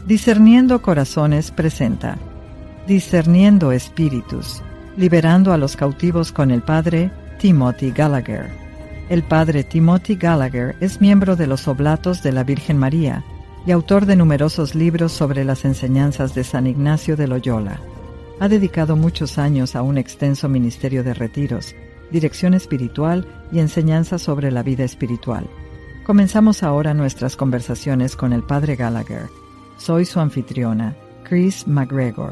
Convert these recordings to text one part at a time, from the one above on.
Discerniendo Corazones presenta Discerniendo Espíritus, liberando a los cautivos con el Padre Timothy Gallagher. El Padre Timothy Gallagher es miembro de los Oblatos de la Virgen María y autor de numerosos libros sobre las enseñanzas de San Ignacio de Loyola. Ha dedicado muchos años a un extenso ministerio de retiros, dirección espiritual y enseñanza sobre la vida espiritual. Comenzamos ahora nuestras conversaciones con el Padre Gallagher. Soy su anfitriona, Chris McGregor.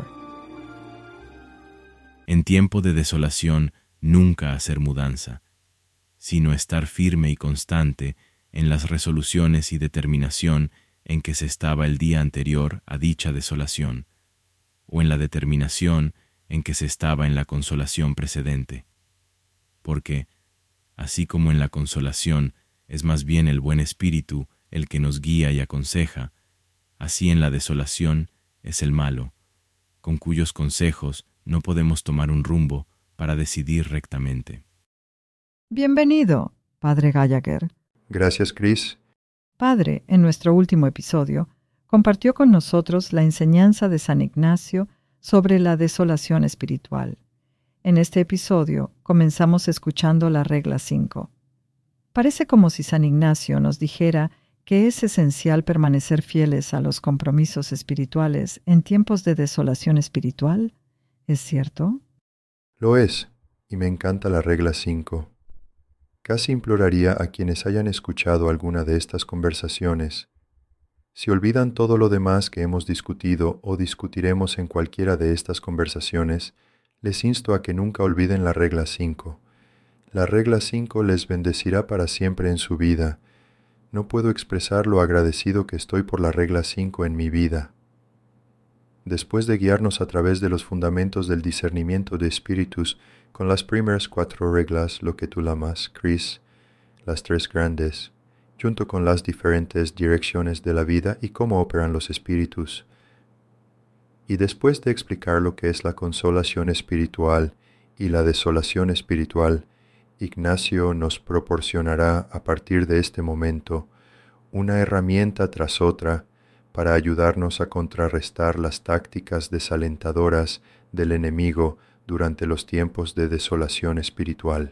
En tiempo de desolación, nunca hacer mudanza, sino estar firme y constante en las resoluciones y determinación en que se estaba el día anterior a dicha desolación, o en la determinación en que se estaba en la consolación precedente. Porque, así como en la consolación es más bien el buen espíritu el que nos guía y aconseja, así en la desolación es el malo, con cuyos consejos no podemos tomar un rumbo para decidir rectamente. Bienvenido, Padre Gallagher. Gracias, Chris. Padre, en nuestro último episodio, compartió con nosotros la enseñanza de San Ignacio sobre la desolación espiritual. En este episodio comenzamos escuchando la regla 5. Parece como si San Ignacio nos dijera que es esencial permanecer fieles a los compromisos espirituales en tiempos de desolación espiritual. ¿Es cierto? Lo es, y me encanta la regla 5. Casi imploraría a quienes hayan escuchado alguna de estas conversaciones: si olvidan todo lo demás que hemos discutido o discutiremos en cualquiera de estas conversaciones, les insto a que nunca olviden la regla 5. La regla 5 les bendecirá para siempre en su vida. No puedo expresar lo agradecido que estoy por la regla 5 en mi vida. Después de guiarnos a través de los fundamentos del discernimiento de espíritus con las primeras 4 reglas, lo que tú llamas, Chris, las 3 grandes, junto con las diferentes direcciones de la vida y cómo operan los espíritus. Y después de explicar lo que es la consolación espiritual y la desolación espiritual, Ignacio nos proporcionará a partir de este momento una herramienta tras otra para ayudarnos a contrarrestar las tácticas desalentadoras del enemigo durante los tiempos de desolación espiritual.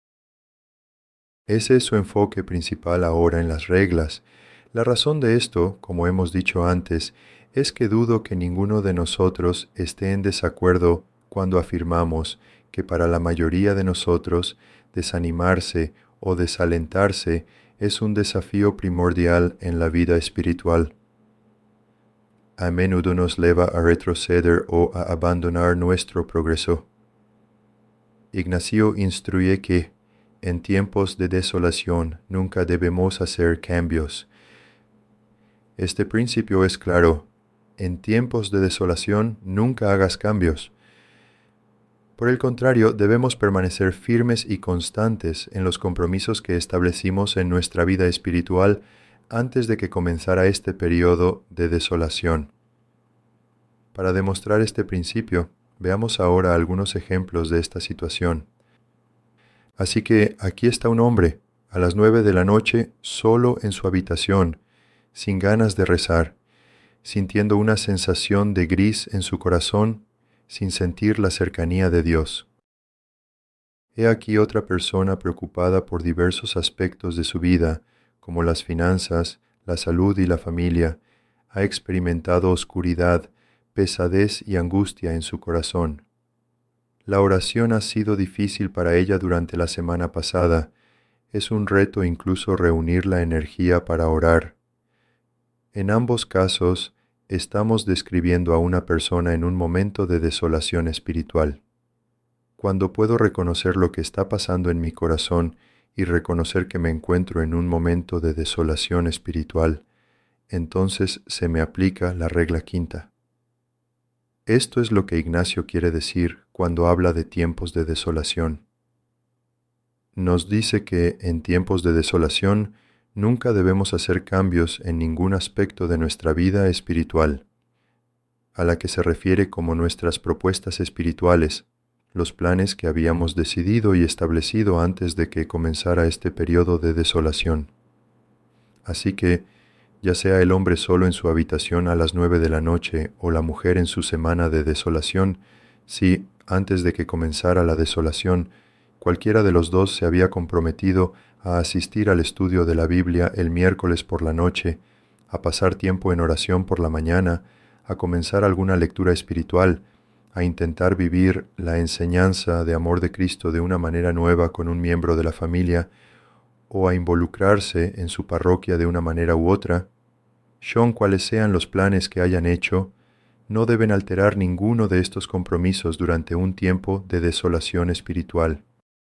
Ese es su enfoque principal ahora en las reglas. La razón de esto, como hemos dicho antes, es que dudo que ninguno de nosotros esté en desacuerdo cuando afirmamos que para la mayoría de nosotros desanimarse o desalentarse es un desafío primordial en la vida espiritual. A menudo nos lleva a retroceder o a abandonar nuestro progreso. Ignacio instruye que, en tiempos de desolación, nunca debemos hacer cambios. Este principio es claro: en tiempos de desolación nunca hagas cambios. Por el contrario, debemos permanecer firmes y constantes en los compromisos que establecimos en nuestra vida espiritual antes de que comenzara este periodo de desolación. Para demostrar este principio, veamos ahora algunos ejemplos de esta situación. Así que aquí está un hombre, a las 9 de la noche, solo en su habitación, sin ganas de rezar, sintiendo una sensación de gris en su corazón, sin sentir la cercanía de Dios. He aquí otra persona preocupada por diversos aspectos de su vida, como las finanzas, la salud y la familia. Ha experimentado oscuridad, pesadez y angustia en su corazón. La oración ha sido difícil para ella durante la semana pasada. Es un reto incluso reunir la energía para orar. En ambos casos, estamos describiendo a una persona en un momento de desolación espiritual. Cuando puedo reconocer lo que está pasando en mi corazón y reconocer que me encuentro en un momento de desolación espiritual, entonces se me aplica la regla 5. Esto es lo que Ignacio quiere decir cuando habla de tiempos de desolación. Nos dice que en tiempos de desolación nunca debemos hacer cambios en ningún aspecto de nuestra vida espiritual, a la que se refiere como nuestras propuestas espirituales, los planes que habíamos decidido y establecido antes de que comenzara este periodo de desolación. Así que ya sea el hombre solo en su habitación a las 9 de la noche o la mujer en su semana de desolación, si, antes de que comenzara la desolación, cualquiera de los dos se había comprometido a asistir al estudio de la Biblia el miércoles por la noche, a pasar tiempo en oración por la mañana, a comenzar alguna lectura espiritual, a intentar vivir la enseñanza de amor de Cristo de una manera nueva con un miembro de la familia, o a involucrarse en su parroquia de una manera u otra, sean cuales sean los planes que hayan hecho, no deben alterar ninguno de estos compromisos durante un tiempo de desolación espiritual.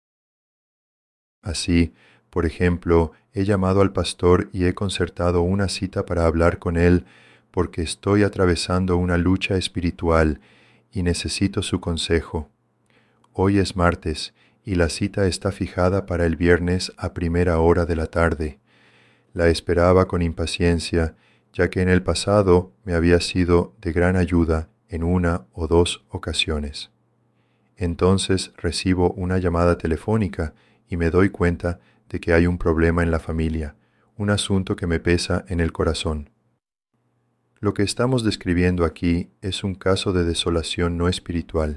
Así, por ejemplo, he llamado al pastor y he concertado una cita para hablar con él porque estoy atravesando una lucha espiritual y necesito su consejo. Hoy es martes y la cita está fijada para el viernes a primera hora de la tarde. La esperaba con impaciencia, ya que en el pasado me había sido de gran ayuda en una o dos ocasiones. Entonces recibo una llamada telefónica y me doy cuenta de que hay un problema en la familia, un asunto que me pesa en el corazón. Lo que estamos describiendo aquí es un caso de desolación no espiritual.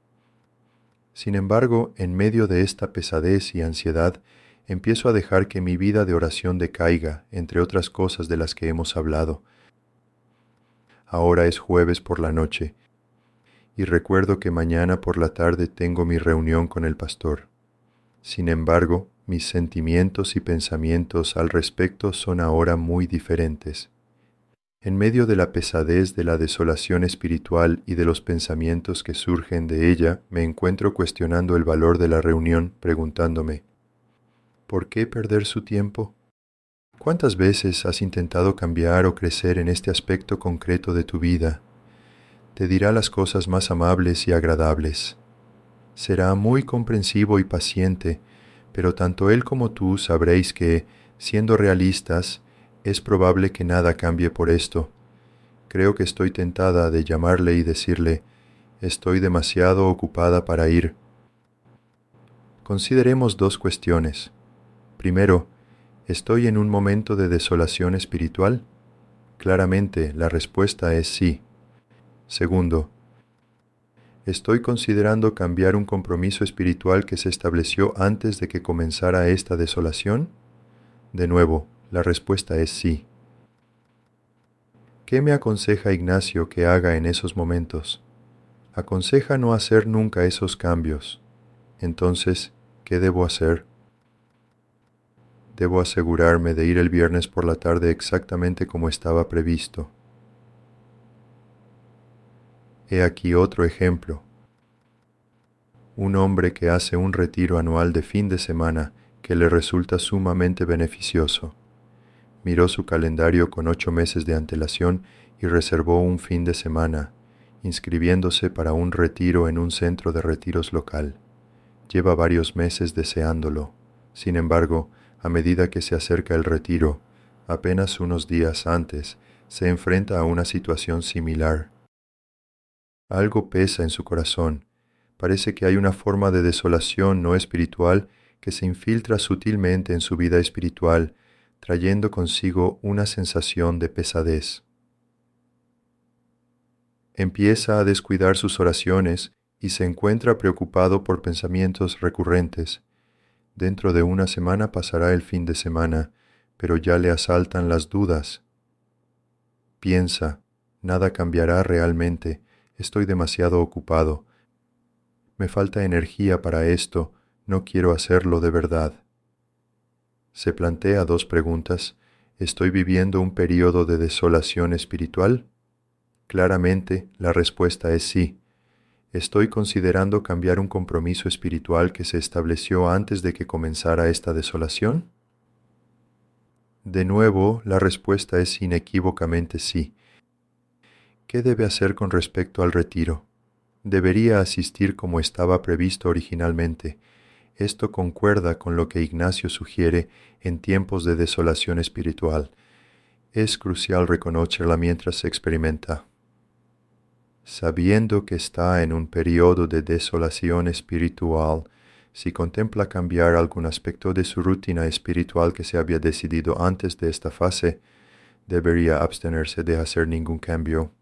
Sin embargo, en medio de esta pesadez y ansiedad, empiezo a dejar que mi vida de oración decaiga, entre otras cosas de las que hemos hablado. Ahora es jueves por la noche, y recuerdo que mañana por la tarde tengo mi reunión con el pastor. Sin embargo, mis sentimientos y pensamientos al respecto son ahora muy diferentes. En medio de la pesadez de la desolación espiritual y de los pensamientos que surgen de ella, me encuentro cuestionando el valor de la reunión, preguntándome, ¿por qué perder su tiempo? ¿Cuántas veces has intentado cambiar o crecer en este aspecto concreto de tu vida? Te dirá las cosas más amables y agradables. Será muy comprensivo y paciente, pero tanto él como tú sabréis que, siendo realistas, es probable que nada cambie por esto. Creo que estoy tentada de llamarle y decirle, estoy demasiado ocupada para ir. Consideremos dos cuestiones. Primero, ¿estoy en un momento de desolación espiritual? Claramente, la respuesta es sí. Segundo, ¿estoy considerando cambiar un compromiso espiritual que se estableció antes de que comenzara esta desolación? De nuevo, la respuesta es sí. ¿Qué me aconseja Ignacio que haga en esos momentos? Aconseja no hacer nunca esos cambios. Entonces, ¿qué debo hacer? Debo asegurarme de ir el viernes por la tarde exactamente como estaba previsto. He aquí otro ejemplo. Un hombre que hace un retiro anual de fin de semana que le resulta sumamente beneficioso. Miró su calendario con 8 meses de antelación y reservó un fin de semana, inscribiéndose para un retiro en un centro de retiros local. Lleva varios meses deseándolo. Sin embargo, a medida que se acerca el retiro, apenas unos días antes, se enfrenta a una situación similar. Algo pesa en su corazón. Parece que hay una forma de desolación no espiritual que se infiltra sutilmente en su vida espiritual, trayendo consigo una sensación de pesadez. Empieza a descuidar sus oraciones y se encuentra preocupado por pensamientos recurrentes. Dentro de una semana pasará el fin de semana, pero ya le asaltan las dudas. Piensa, nada cambiará realmente, estoy demasiado ocupado. Me falta energía para esto, no quiero hacerlo de verdad. Se plantea dos preguntas. ¿Estoy viviendo un período de desolación espiritual? Claramente, la respuesta es sí. ¿Estoy considerando cambiar un compromiso espiritual que se estableció antes de que comenzara esta desolación? De nuevo, la respuesta es inequívocamente sí. ¿Qué debe hacer con respecto al retiro? Debería asistir como estaba previsto originalmente. Esto concuerda con lo que Ignacio sugiere en tiempos de desolación espiritual. Es crucial reconocerla mientras se experimenta. Sabiendo que está en un periodo de desolación espiritual, si contempla cambiar algún aspecto de su rutina espiritual que se había decidido antes de esta fase, debería abstenerse de hacer ningún cambio.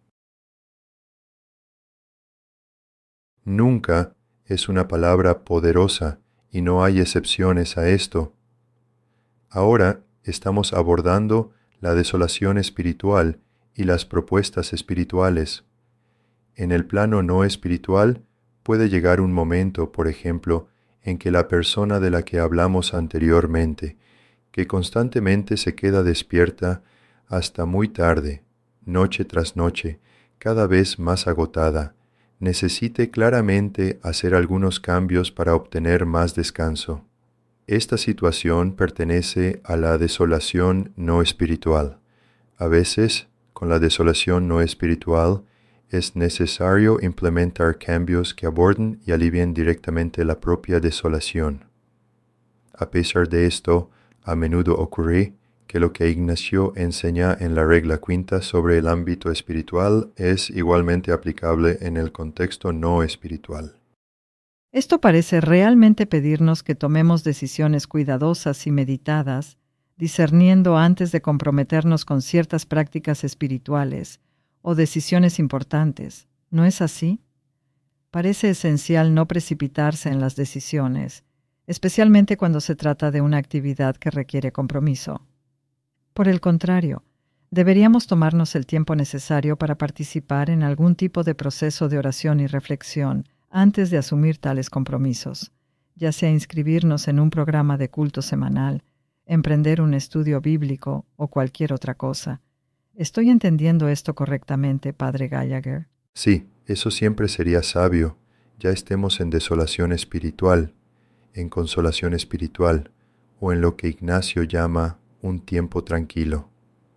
Nunca es una palabra poderosa y no hay excepciones a esto. Ahora estamos abordando la desolación espiritual y las propuestas espirituales. En el plano no espiritual puede llegar un momento, por ejemplo, en que la persona de la que hablamos anteriormente, que constantemente se queda despierta hasta muy tarde, noche tras noche, cada vez más agotada, necesite claramente hacer algunos cambios para obtener más descanso. Esta situación pertenece a la desolación no espiritual. A veces, con la desolación no espiritual, es necesario implementar cambios que aborden y alivien directamente la propia desolación. A pesar de esto, a menudo ocurre que lo que Ignacio enseña en la regla quinta sobre el ámbito espiritual es igualmente aplicable en el contexto no espiritual. Esto parece realmente pedirnos que tomemos decisiones cuidadosas y meditadas, discerniendo antes de comprometernos con ciertas prácticas espirituales o decisiones importantes. ¿No es así? Parece esencial no precipitarse en las decisiones, especialmente cuando se trata de una actividad que requiere compromiso. Por el contrario, deberíamos tomarnos el tiempo necesario para participar en algún tipo de proceso de oración y reflexión antes de asumir tales compromisos, ya sea inscribirnos en un programa de culto semanal, emprender un estudio bíblico o cualquier otra cosa. ¿Estoy entendiendo esto correctamente, Padre Gallagher? Sí, eso siempre sería sabio, ya estemos en desolación espiritual, en consolación espiritual, o en lo que Ignacio llama un tiempo tranquilo.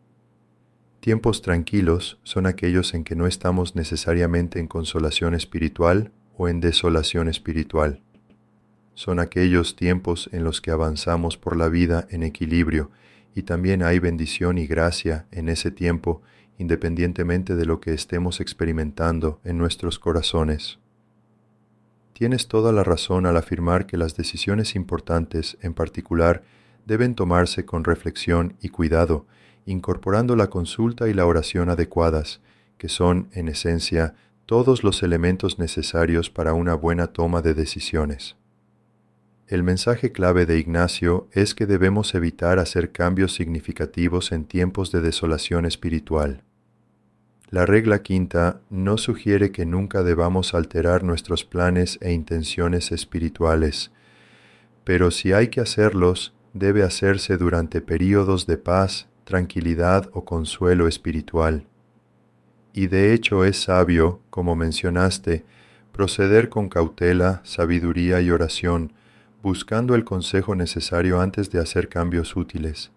Tiempos tranquilos son aquellos en que no estamos necesariamente en consolación espiritual o en desolación espiritual. Son aquellos tiempos en los que avanzamos por la vida en equilibrio y también hay bendición y gracia en ese tiempo, independientemente de lo que estemos experimentando en nuestros corazones. Tienes toda la razón al afirmar que las decisiones importantes, en particular, deben tomarse con reflexión y cuidado, incorporando la consulta y la oración adecuadas, que son, en esencia, todos los elementos necesarios para una buena toma de decisiones. El mensaje clave de Ignacio es que debemos evitar hacer cambios significativos en tiempos de desolación espiritual. La regla quinta no sugiere que nunca debamos alterar nuestros planes e intenciones espirituales, pero si hay que hacerlos, debe hacerse durante períodos de paz, tranquilidad o consuelo espiritual. Y de hecho es sabio, como mencionaste, proceder con cautela, sabiduría y oración, buscando el consejo necesario antes de hacer cambios útiles.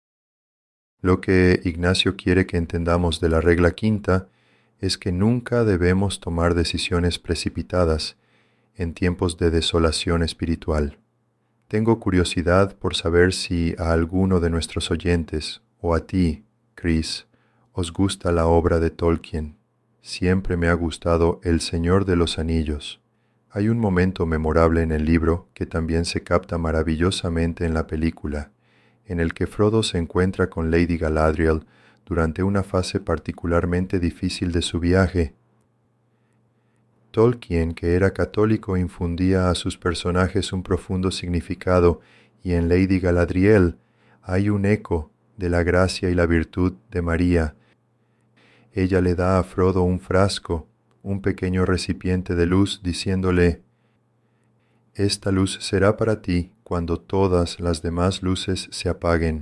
Lo que Ignacio quiere que entendamos de la regla quinta es que nunca debemos tomar decisiones precipitadas en tiempos de desolación espiritual. Tengo curiosidad por saber si a alguno de nuestros oyentes, o a ti, Chris, os gusta la obra de Tolkien. Siempre me ha gustado El Señor de los Anillos. Hay un momento memorable en el libro que también se capta maravillosamente en la película, en el que Frodo se encuentra con Lady Galadriel durante una fase particularmente difícil de su viaje. Tolkien, que era católico, infundía a sus personajes un profundo significado, y en Lady Galadriel hay un eco de la gracia y la virtud de María. Ella le da a Frodo un frasco, un pequeño recipiente de luz, diciéndole: «Esta luz será para ti cuando todas las demás luces se apaguen».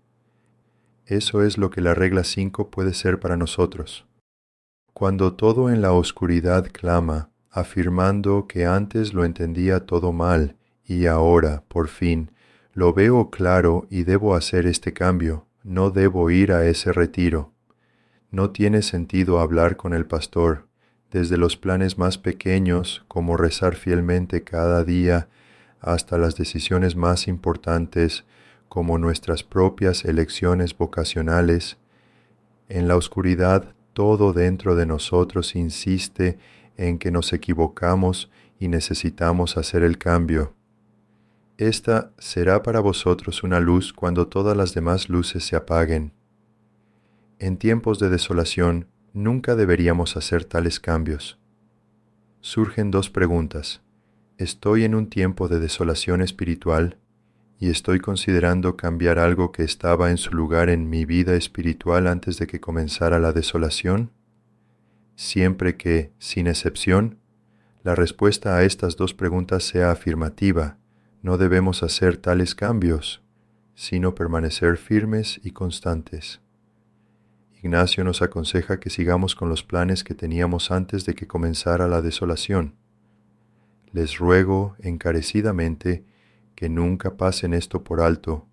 Eso es lo que la regla 5 puede ser para nosotros. Cuando todo en la oscuridad clama, afirmando que antes lo entendía todo mal y ahora, por fin, lo veo claro y debo hacer este cambio, no debo ir a ese retiro. No tiene sentido hablar con el pastor, desde los planes más pequeños, como rezar fielmente cada día, hasta las decisiones más importantes, como nuestras propias elecciones vocacionales. En la oscuridad, todo dentro de nosotros insiste en que nos equivocamos y necesitamos hacer el cambio. Esta será para vosotros una luz cuando todas las demás luces se apaguen. En tiempos de desolación, nunca deberíamos hacer tales cambios. Surgen dos preguntas. ¿Estoy en un tiempo de desolación espiritual y estoy considerando cambiar algo que estaba en su lugar en mi vida espiritual antes de que comenzara la desolación? Siempre que, sin excepción, la respuesta a estas dos preguntas sea afirmativa, no debemos hacer tales cambios, sino permanecer firmes y constantes. Ignacio nos aconseja que sigamos con los planes que teníamos antes de que comenzara la desolación. Les ruego encarecidamente que nunca pasen esto por alto.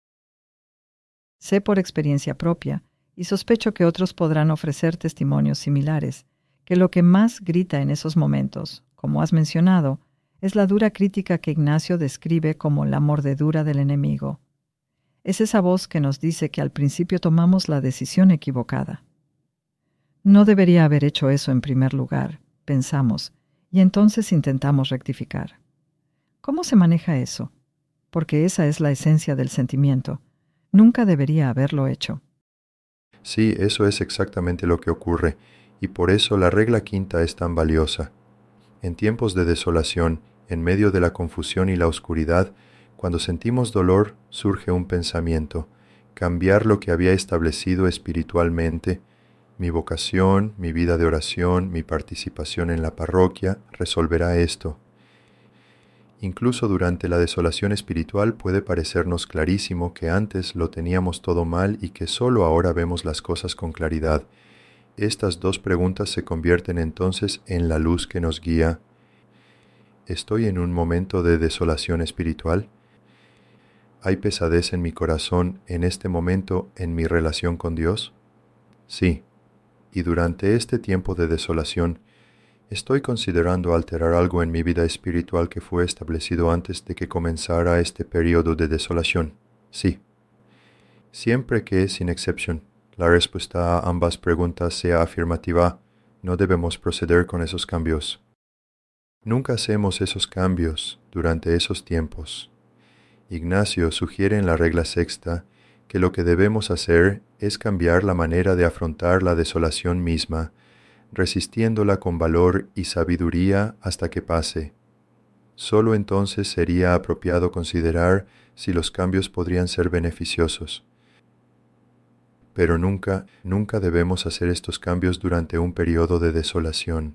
Sé por experiencia propia, y sospecho que otros podrán ofrecer testimonios similares, que lo que más grita en esos momentos, como has mencionado, es la dura crítica que Ignacio describe como la mordedura del enemigo. Es esa voz que nos dice que al principio tomamos la decisión equivocada. No debería haber hecho eso en primer lugar, pensamos, y entonces intentamos rectificar. ¿Cómo se maneja eso? Porque esa es la esencia del sentimiento. Nunca debería haberlo hecho. Sí, eso es exactamente lo que ocurre, y por eso la regla quinta es tan valiosa. En tiempos de desolación, en medio de la confusión y la oscuridad, cuando sentimos dolor, surge un pensamiento: cambiar lo que había establecido espiritualmente, mi vocación, mi vida de oración, mi participación en la parroquia, resolverá esto. Incluso durante la desolación espiritual puede parecernos clarísimo que antes lo teníamos todo mal y que solo ahora vemos las cosas con claridad. Estas dos preguntas se convierten entonces en la luz que nos guía. ¿Estoy en un momento de desolación espiritual? ¿Hay pesadez en mi corazón en este momento en mi relación con Dios? Sí. Y durante este tiempo de desolación, ¿estoy considerando alterar algo en mi vida espiritual que fue establecido antes de que comenzara este periodo de desolación? Sí. Siempre que, sin excepción, la respuesta a ambas preguntas sea afirmativa, no debemos proceder con esos cambios. Nunca hacemos esos cambios durante esos tiempos. Ignacio sugiere en la regla sexta que lo que debemos hacer es cambiar la manera de afrontar la desolación misma, resistiéndola con valor y sabiduría hasta que pase. Solo entonces sería apropiado considerar si los cambios podrían ser beneficiosos. Pero nunca debemos hacer estos cambios durante un periodo de desolación.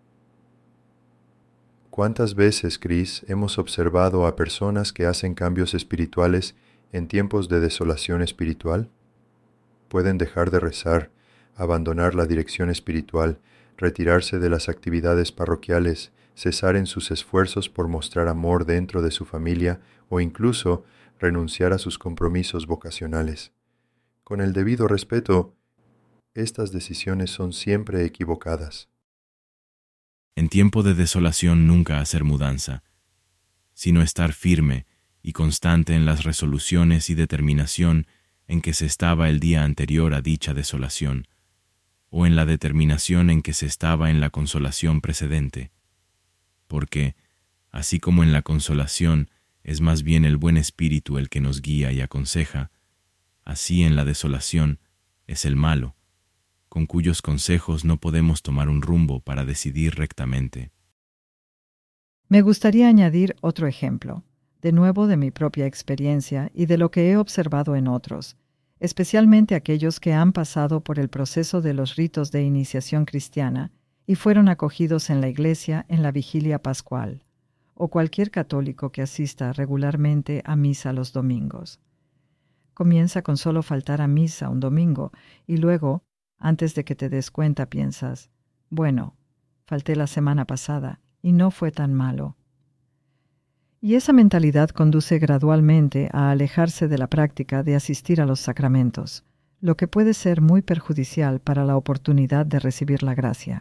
¿Cuántas veces, Chris, hemos observado a personas que hacen cambios espirituales en tiempos de desolación espiritual? Pueden dejar de rezar, abandonar la dirección espiritual, retirarse de las actividades parroquiales, cesar en sus esfuerzos por mostrar amor dentro de su familia o incluso renunciar a sus compromisos vocacionales. Con el debido respeto, estas decisiones son siempre equivocadas. En tiempo de desolación nunca hacer mudanza, sino estar firme y constante en las resoluciones y determinación en que se estaba el día anterior a dicha desolación, o en la determinación en que se estaba en la consolación precedente. Porque, así como en la consolación es más bien el buen espíritu el que nos guía y aconseja, así en la desolación es el malo, con cuyos consejos no podemos tomar un rumbo para decidir rectamente. Me gustaría añadir otro ejemplo, de nuevo de mi propia experiencia y de lo que he observado en otros, especialmente aquellos que han pasado por el proceso de los ritos de iniciación cristiana y fueron acogidos en la iglesia en la vigilia pascual, o cualquier católico que asista regularmente a misa los domingos. Comienza con solo faltar a misa un domingo y luego, antes de que te des cuenta, piensas, bueno, falté la semana pasada y no fue tan malo. Y esa mentalidad conduce gradualmente a alejarse de la práctica de asistir a los sacramentos, lo que puede ser muy perjudicial para la oportunidad de recibir la gracia.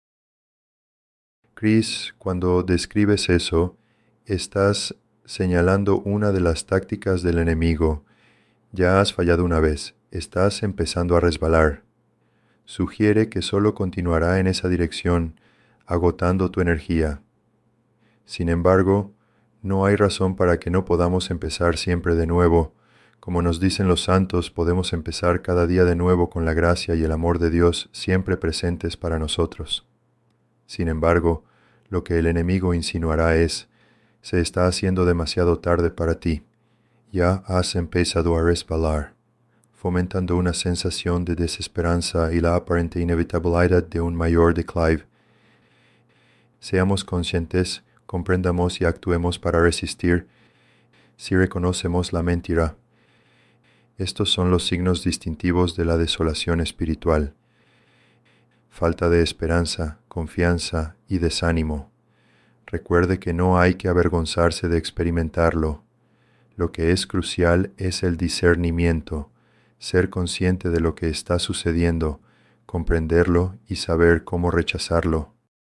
Chris, cuando describes eso, estás señalando una de las tácticas del enemigo. Ya has fallado una vez, estás empezando a resbalar. Sugiere que solo continuará en esa dirección, agotando tu energía. Sin embargo, no hay razón para que no podamos empezar siempre de nuevo, Como nos dicen los santos, podemos empezar cada día de nuevo con la gracia y el amor de Dios siempre presentes para nosotros. Sin embargo, lo que el enemigo insinuará es: se está haciendo demasiado tarde para ti, ya has empezado a resbalar, fomentando una sensación de desesperanza y la aparente inevitabilidad de un mayor declive. Seamos conscientes, comprendamos y actuemos para resistir si reconocemos la mentira. Estos son los signos distintivos de la desolación espiritual: falta de esperanza, confianza y desánimo. Recuerde que no hay que avergonzarse de experimentarlo. Lo que es crucial es el discernimiento, ser consciente de lo que está sucediendo, comprenderlo y saber cómo rechazarlo.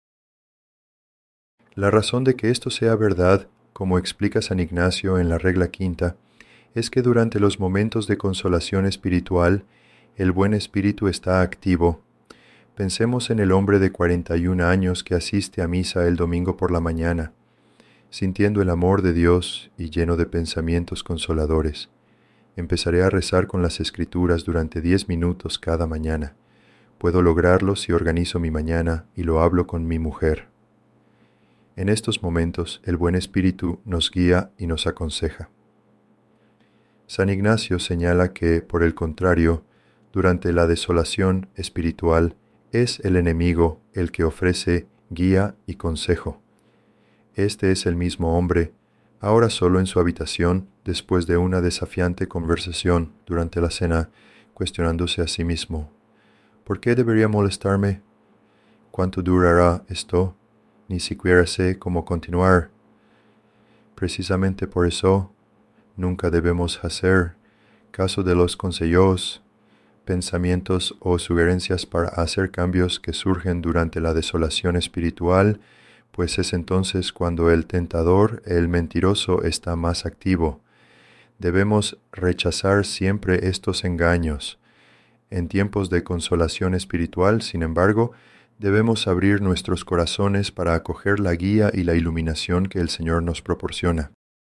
La razón de que esto sea verdad, como explica San Ignacio en la regla quinta, es que durante los momentos de consolación espiritual, el buen espíritu está activo. Pensemos en el hombre de 41 años que asiste a misa el domingo por la mañana, sintiendo el amor de Dios y lleno de pensamientos consoladores. Empezaré a rezar con las Escrituras durante 10 minutos cada mañana. Puedo lograrlo si organizo mi mañana y lo hablo con mi mujer. En estos momentos, el buen espíritu nos guía y nos aconseja. San Ignacio señala que, por el contrario, durante la desolación espiritual, es el enemigo el que ofrece guía y consejo. Este es el mismo hombre, ahora solo en su habitación, después de una desafiante conversación durante la cena, cuestionándose a sí mismo: ¿por qué debería molestarme? ¿Cuánto durará esto? Ni siquiera sé cómo continuar. Precisamente por eso, nunca debemos hacer caso de los consejos, pensamientos o sugerencias para hacer cambios que surgen durante la desolación espiritual, pues es entonces cuando el tentador, el mentiroso, está más activo. Debemos rechazar siempre estos engaños. En tiempos de consolación espiritual, sin embargo, debemos abrir nuestros corazones para acoger la guía y la iluminación que el Señor nos proporciona.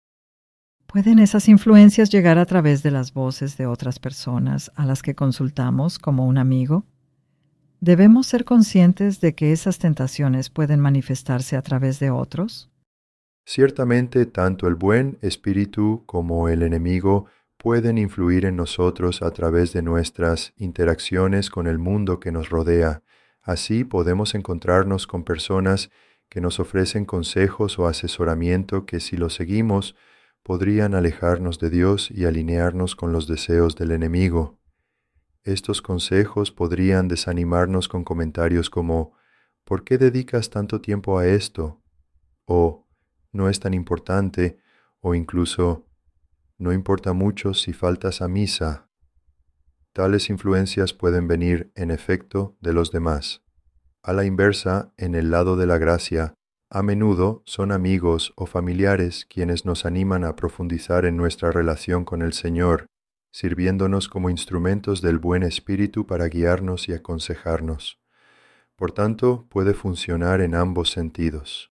¿Pueden esas influencias llegar a través de las voces de otras personas a las que consultamos como un amigo? ¿Debemos ser conscientes de que esas tentaciones pueden manifestarse a través de otros? Ciertamente, tanto el buen espíritu como el enemigo pueden influir en nosotros a través de nuestras interacciones con el mundo que nos rodea. Así podemos encontrarnos con personas que nos ofrecen consejos o asesoramiento que, si los seguimos, podrían alejarnos de Dios y alinearnos con los deseos del enemigo. Estos consejos podrían desanimarnos con comentarios como: ¿por qué dedicas tanto tiempo a esto? O no es tan importante, o incluso no importa mucho si faltas a misa. Tales influencias pueden venir, en efecto, de los demás. A la inversa, en el lado de la gracia, a menudo son amigos o familiares quienes nos animan a profundizar en nuestra relación con el Señor, sirviéndonos como instrumentos del buen espíritu para guiarnos y aconsejarnos. Por tanto, puede funcionar en ambos sentidos.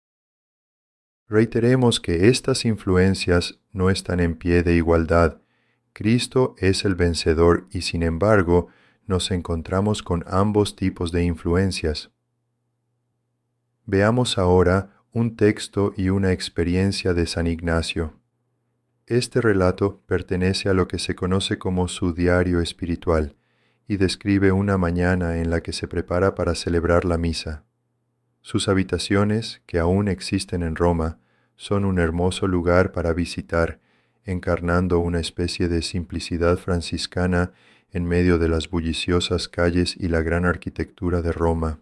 Reiteremos que estas influencias no están en pie de igualdad. Cristo es el vencedor y, sin embargo, nos encontramos con ambos tipos de influencias. Veamos ahora un texto y una experiencia de San Ignacio. Este relato pertenece a lo que se conoce como su diario espiritual y describe una mañana en la que se prepara para celebrar la misa. Sus habitaciones, que aún existen en Roma, son un hermoso lugar para visitar, encarnando una especie de simplicidad franciscana en medio de las bulliciosas calles y la gran arquitectura de Roma.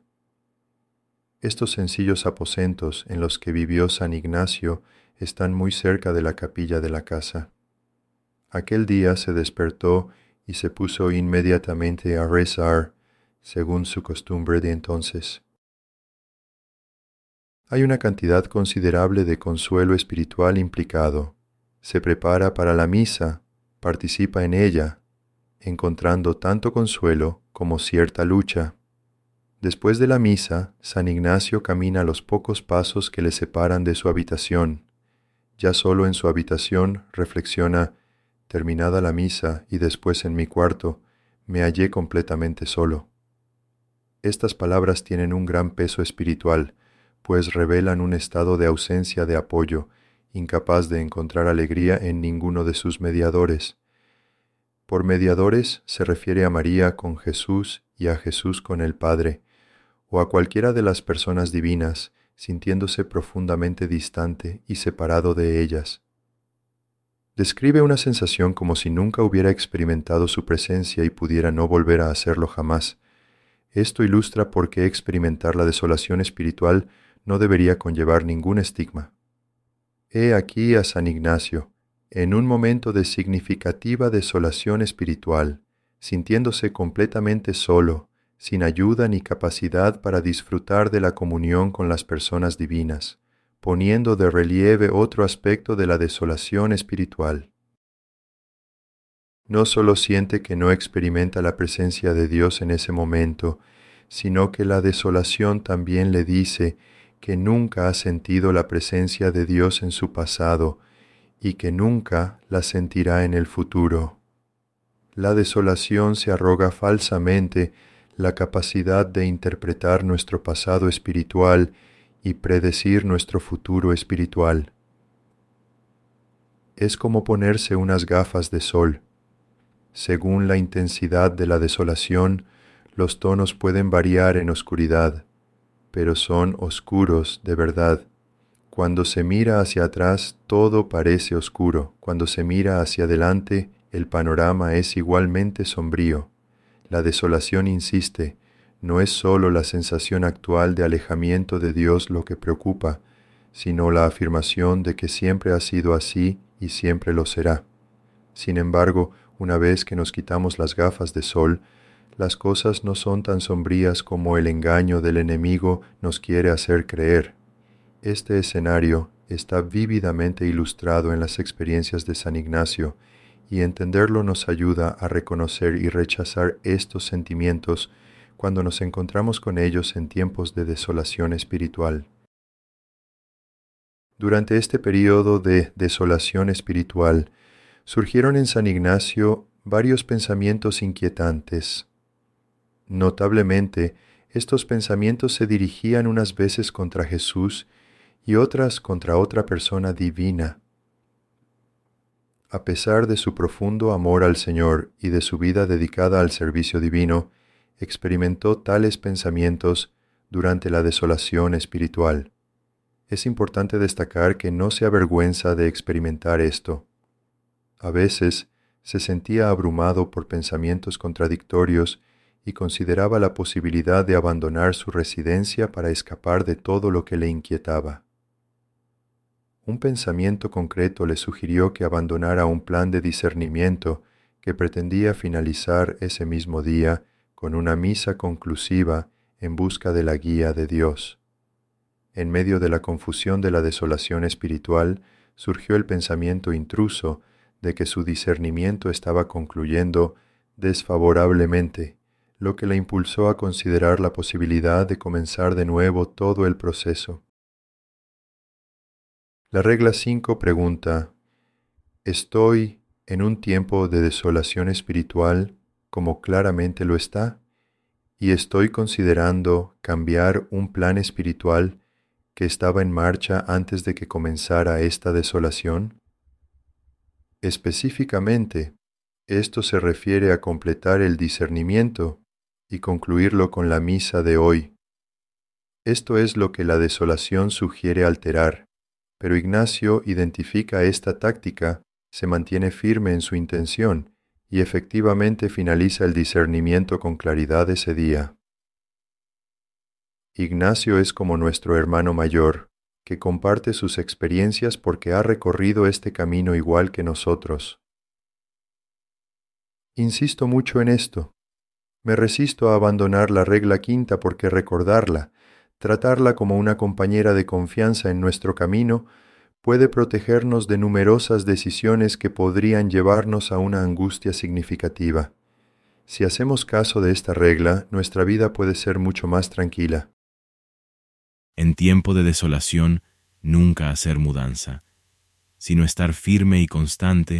Estos sencillos aposentos en los que vivió San Ignacio están muy cerca de la capilla de la casa. Aquel día se despertó y se puso inmediatamente a rezar, según su costumbre de entonces. Hay una cantidad considerable de consuelo espiritual implicado. Se prepara para la misa, participa en ella, encontrando tanto consuelo como cierta lucha. Después de la misa, San Ignacio camina los pocos pasos que le separan de su habitación. Ya solo en su habitación reflexiona: Terminada la misa y después en mi cuarto, me hallé completamente solo. Estas palabras tienen un gran peso espiritual, pues revelan un estado de ausencia de apoyo, incapaz de encontrar alegría en ninguno de sus mediadores. Por mediadores se refiere a María con Jesús y a Jesús con el Padre, o a cualquiera de las personas divinas, sintiéndose profundamente distante y separado de ellas. Describe una sensación como si nunca hubiera experimentado su presencia y pudiera no volver a hacerlo jamás. Esto ilustra por qué experimentar la desolación espiritual no debería conllevar ningún estigma. He aquí a San Ignacio, en un momento de significativa desolación espiritual, sintiéndose completamente solo, sin ayuda ni capacidad para disfrutar de la comunión con las personas divinas, poniendo de relieve otro aspecto de la desolación espiritual. No solo siente que no experimenta la presencia de Dios en ese momento, sino que la desolación también le dice que nunca ha sentido la presencia de Dios en su pasado y que nunca la sentirá en el futuro. La desolación se arroga falsamente la capacidad de interpretar nuestro pasado espiritual y predecir nuestro futuro espiritual. Es como ponerse unas gafas de sol. Según la intensidad de la desolación, los tonos pueden variar en oscuridad, pero son oscuros de verdad. Cuando se mira hacia atrás, todo parece oscuro. Cuando se mira hacia adelante, el panorama es igualmente sombrío. La desolación insiste, no es sólo la sensación actual de alejamiento de Dios lo que preocupa, sino la afirmación de que siempre ha sido así y siempre lo será. Sin embargo, una vez que nos quitamos las gafas de sol, las cosas no son tan sombrías como el engaño del enemigo nos quiere hacer creer. Este escenario está vívidamente ilustrado en las experiencias de San Ignacio, y entenderlo nos ayuda a reconocer y rechazar estos sentimientos cuando nos encontramos con ellos en tiempos de desolación espiritual. Durante este período de desolación espiritual, surgieron en San Ignacio varios pensamientos inquietantes. Notablemente, estos pensamientos se dirigían unas veces contra Jesús y otras contra otra persona divina. A pesar de su profundo amor al Señor y de su vida dedicada al servicio divino, experimentó tales pensamientos durante la desolación espiritual. Es importante destacar que no se avergüenza de experimentar esto. A veces se sentía abrumado por pensamientos contradictorios y consideraba la posibilidad de abandonar su residencia para escapar de todo lo que le inquietaba. Un pensamiento concreto le sugirió que abandonara un plan de discernimiento que pretendía finalizar ese mismo día con una misa conclusiva en busca de la guía de Dios. En medio de la confusión de la desolación espiritual, surgió el pensamiento intruso de que su discernimiento estaba concluyendo desfavorablemente, lo que le impulsó a considerar la posibilidad de comenzar de nuevo todo el proceso. La regla 5 pregunta, ¿estoy en un tiempo de desolación espiritual como claramente lo está? ¿Y estoy considerando cambiar un plan espiritual que estaba en marcha antes de que comenzara esta desolación? Específicamente, esto se refiere a completar el discernimiento y concluirlo con la misa de hoy. Esto es lo que la desolación sugiere alterar, pero Ignacio identifica esta táctica, se mantiene firme en su intención y efectivamente finaliza el discernimiento con claridad ese día. Ignacio es como nuestro hermano mayor, que comparte sus experiencias porque ha recorrido este camino igual que nosotros. Insisto mucho en esto. Me resisto a abandonar la regla 5 porque recordarla, tratarla como una compañera de confianza en nuestro camino, puede protegernos de numerosas decisiones que podrían llevarnos a una angustia significativa. Si hacemos caso de esta regla, nuestra vida puede ser mucho más tranquila. En tiempo de desolación, nunca hacer mudanza, sino estar firme y constante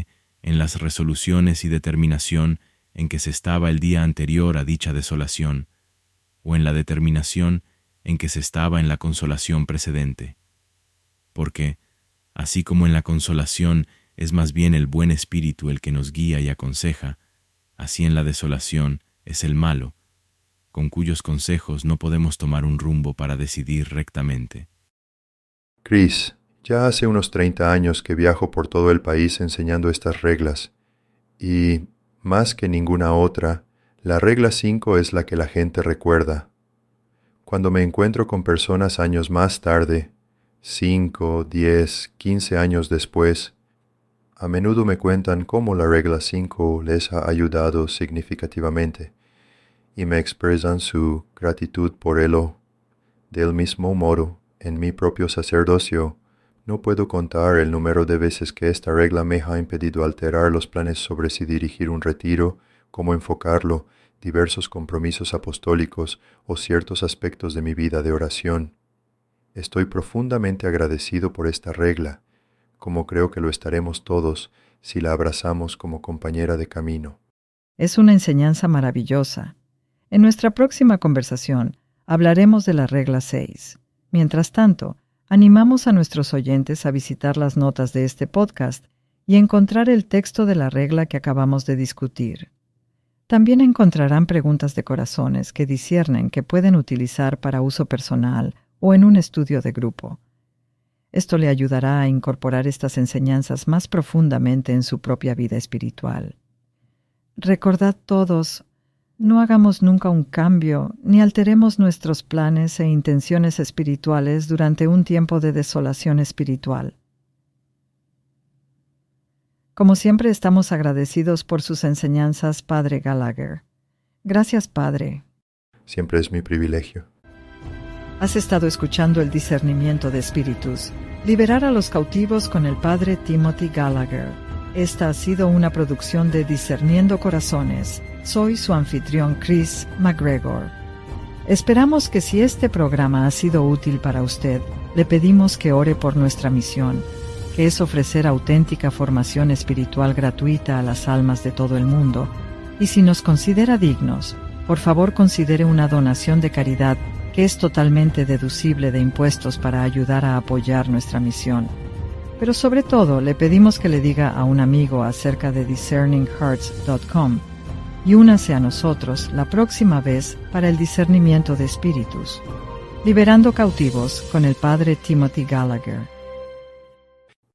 en las resoluciones y determinación en que se estaba el día anterior a dicha desolación, o en la determinación en que se estaba en la consolación precedente. Porque, así como en la consolación es más bien el buen espíritu el que nos guía y aconseja, así en la desolación es el malo, con cuyos consejos no podemos tomar un rumbo para decidir rectamente. Chris, ya hace unos 30 años que viajo por todo el país enseñando estas reglas, y, más que ninguna otra, la regla 5 es la que la gente recuerda. Cuando me encuentro con personas años más tarde, 5, 10, 15 años después, a menudo me cuentan cómo la regla 5 les ha ayudado significativamente, y me expresan su gratitud por ello. Del mismo modo, en mi propio sacerdocio, no puedo contar el número de veces que esta regla me ha impedido alterar los planes sobre si dirigir un retiro, cómo enfocarlo, diversos compromisos apostólicos o ciertos aspectos de mi vida de oración. Estoy profundamente agradecido por esta regla, como creo que lo estaremos todos si la abrazamos como compañera de camino. Es una enseñanza maravillosa. En nuestra próxima conversación hablaremos de la regla 6. Mientras tanto, animamos a nuestros oyentes a visitar las notas de este podcast y encontrar el texto de la regla que acabamos de discutir. También encontrarán preguntas de corazones que disciernen que pueden utilizar para uso personal o en un estudio de grupo. Esto le ayudará a incorporar estas enseñanzas más profundamente en su propia vida espiritual. Recordad todos, no hagamos nunca un cambio ni alteremos nuestros planes e intenciones espirituales durante un tiempo de desolación espiritual. Como siempre, estamos agradecidos por sus enseñanzas, Padre Gallagher. Gracias, Padre. Siempre es mi privilegio. Has estado escuchando El discernimiento de espíritus, liberar a los cautivos con el Padre Timothy Gallagher. Esta ha sido una producción de Discerniendo Corazones. Soy su anfitrión Chris McGregor. Esperamos que si este programa ha sido útil para usted, le pedimos que ore por nuestra misión, que es ofrecer auténtica formación espiritual gratuita a las almas de todo el mundo. Y si nos considera dignos, por favor considere una donación de caridad que es totalmente deducible de impuestos para ayudar a apoyar nuestra misión. Pero sobre todo, le pedimos que le diga a un amigo acerca de discerninghearts.com y únase a nosotros la próxima vez para el discernimiento de espíritus. Liberando cautivos con el Padre Timothy Gallagher.